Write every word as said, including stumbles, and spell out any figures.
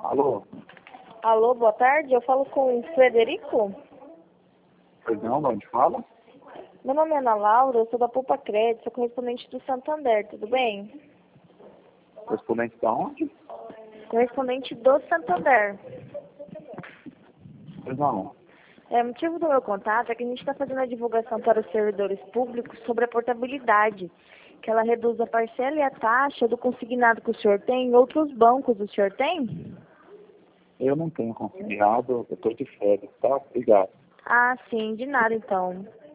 Alô? Alô, boa tarde. Eu falo com o Frederico. Pois não, de onde fala? Meu nome é Ana Laura, eu sou da Poupa Crédito, sou correspondente do Santander, tudo bem? Correspondente da onde? Correspondente do Santander. Pois não. É, o motivo do meu contato é que a gente está fazendo a divulgação para os servidores públicos sobre a portabilidade, que ela reduz a parcela e a taxa do consignado que o senhor tem em outros bancos. O senhor tem? Eu não tenho consignado, eu estou de férias, tá? Obrigado. Ah, sim, de nada então.